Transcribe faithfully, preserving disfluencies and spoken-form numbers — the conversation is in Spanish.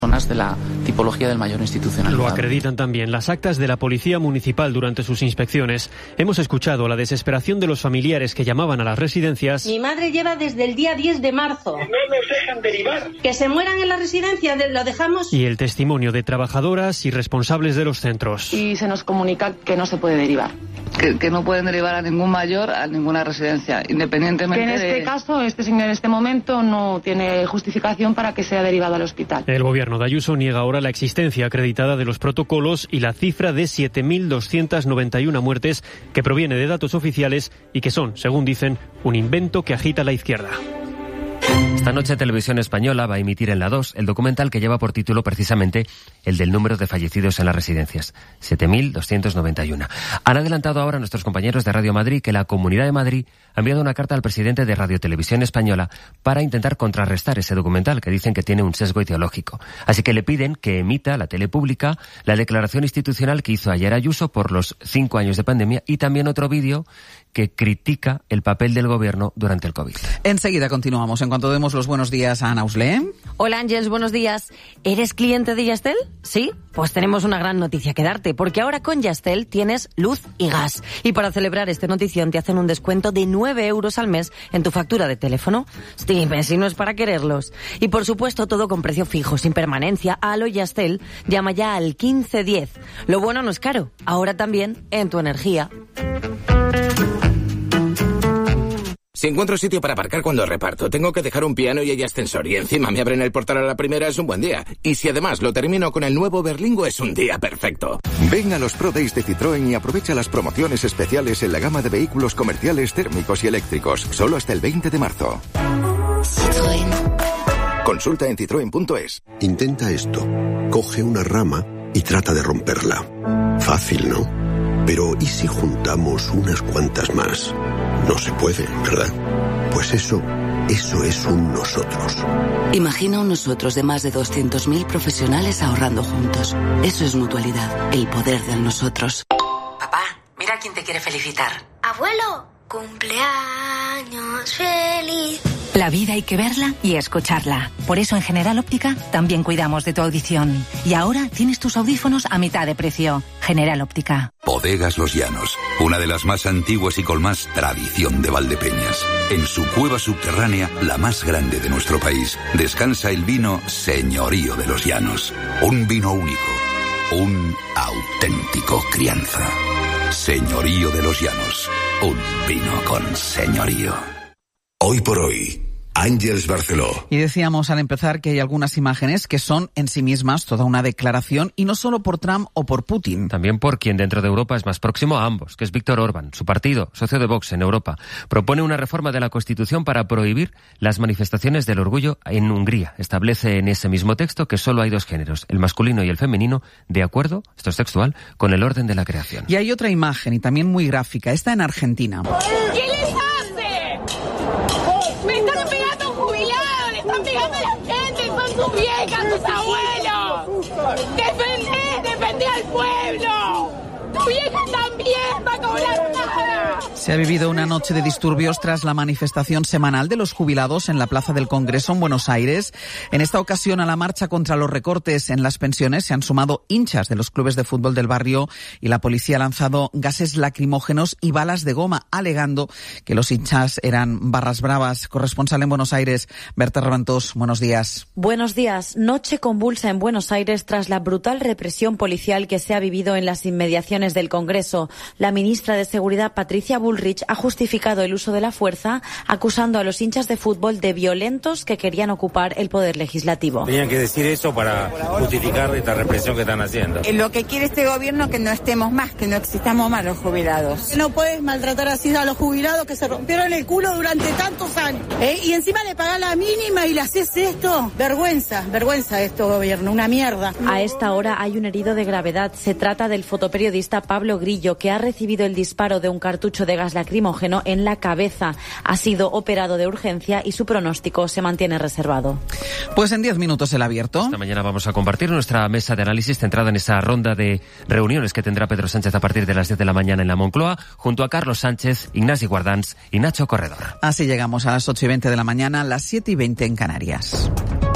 zonas de la tipología del mayor institucional. Lo acreditan también las actas de la Policía Municipal durante sus inspecciones. Hemos escuchado la desesperación de los familiares que llamaban a las residencias. Mi madre lleva desde el día diez de marzo. No nos dejan derivar. Que se mueran en la residencia, lo dejamos. Y el testimonio de trabajadoras y responsables de los centros. Y se nos comunica que no se puede derivar. Que, que no pueden derivar a ningún mayor a ninguna residencia, independientemente de... Que en este de... caso, este señor en este momento no tiene justificación para que sea derivado al hospital. El gobierno de Ayuso niega ahora la existencia acreditada de los protocolos y la cifra de siete mil doscientas noventa y una muertes que proviene de datos oficiales y que son, según dicen, un invento que agita la izquierda. Esta noche Televisión Española va a emitir en la dos el documental que lleva por título precisamente el del número de fallecidos en las residencias, siete mil doscientos noventa y uno. Han adelantado ahora nuestros compañeros de Radio Madrid que la Comunidad de Madrid ha enviado una carta al presidente de Radio Televisión Española para intentar contrarrestar ese documental que dicen que tiene un sesgo ideológico. Así que le piden que emita la tele pública la declaración institucional que hizo ayer Ayuso por los cinco años de pandemia y también otro vídeo que critica el papel del gobierno durante el COVID. Enseguida continuamos. En cuanto demos los buenos días a Ana Uslé. Hola Ángels, buenos días. ¿Eres cliente de Yastel? ¿Sí? Pues tenemos una gran noticia que darte, porque ahora con Yastel tienes luz y gas. Y para celebrar esta notición te hacen un descuento de nueve euros al mes en tu factura de teléfono. Dime si no es para quererlos. Y por supuesto todo con precio fijo, sin permanencia. Halo Yastel, llama ya al quince diez. Lo bueno no es caro, ahora también en tu energía. Si encuentro sitio para aparcar cuando reparto, tengo que dejar un piano y hay ascensor y encima me abren el portal a la primera, es un buen día. Y si además lo termino con el nuevo Berlingo, es un día perfecto. Ven a los Pro Days de Citroën y aprovecha las promociones especiales en la gama de vehículos comerciales térmicos y eléctricos, solo hasta el veinte de marzo. Citroën. Consulta en citroen punto es. Intenta esto. Coge una rama y trata de romperla. Fácil, ¿no? Pero ¿y si juntamos unas cuantas más? No se puede, ¿verdad? Pues eso, eso es un nosotros. Imagina un nosotros de más de doscientos mil profesionales ahorrando juntos. Eso es mutualidad, el poder del nosotros. Papá, mira quién te quiere felicitar. Abuelo, cumpleaños feliz. La vida hay que verla y escucharla. Por eso en General Óptica también cuidamos de tu audición. Y ahora tienes tus audífonos a mitad de precio. General Óptica. Bodegas Los Llanos, una de las más antiguas y con más tradición de Valdepeñas. En su cueva subterránea, la más grande de nuestro país, descansa el vino Señorío de los Llanos. Un vino único, un auténtico crianza. Señorío de los Llanos, un vino con señorío. Hoy por hoy, Ángels Barceló. Y decíamos al empezar que hay algunas imágenes que son en sí mismas toda una declaración, y no solo por Trump o por Putin. También por quien dentro de Europa es más próximo a ambos, que es Víctor Orbán. Su partido, socio de Vox en Europa, propone una reforma de la Constitución para prohibir las manifestaciones del orgullo en Hungría. Establece en ese mismo texto que solo hay dos géneros, el masculino y el femenino, de acuerdo, esto es textual, con el orden de la creación. Y hay otra imagen, y también muy gráfica, esta en Argentina. ¿Qué les hace? ¡Me están pegando a un jubilado! ¡Le están pegando a la gente! ¡Son sus viejas, sus abuelos! ¡Defendé, defendé al pueblo! ¡Tu vieja también va a cobrar nada! Se ha vivido una noche de disturbios tras la manifestación semanal de los jubilados en la Plaza del Congreso en Buenos Aires. En esta ocasión, a la marcha contra los recortes en las pensiones se han sumado hinchas de los clubes de fútbol del barrio, y la policía ha lanzado gases lacrimógenos y balas de goma, alegando que los hinchas eran barras bravas. Corresponsal en Buenos Aires, Berta Reventós, buenos días. Buenos días. Noche convulsa en Buenos Aires tras la brutal represión policial que se ha vivido en las inmediaciones del Congreso. La ministra de Seguridad, Patricia Bullrich, ha justificado el uso de la fuerza, acusando a los hinchas de fútbol de violentos que querían ocupar el poder legislativo. Tenían que decir eso para justificar esta represión que están haciendo. Lo que quiere este gobierno es que no estemos más, que no existamos más los jubilados. No puedes maltratar así a los jubilados que se rompieron el culo durante tantos años. ¿Eh? Y encima le pagás la mínima y le haces esto. Vergüenza, vergüenza esto gobierno, una mierda. A esta hora hay un herido de gravedad. Se trata del fotoperiodista Pablo Grillo, que ha recibido el disparo de un cartucho de gas lacrimógeno en la cabeza. Ha sido operado de urgencia y su pronóstico se mantiene reservado. Pues en diez minutos el abierto. Esta mañana vamos a compartir nuestra mesa de análisis centrada en esa ronda de reuniones que tendrá Pedro Sánchez a partir de las diez de la mañana en la Moncloa, junto a Carlos Sánchez, Ignasi Guardans y Nacho Corredor. Así llegamos a las ocho y veinte de la mañana, las siete y veinte en Canarias.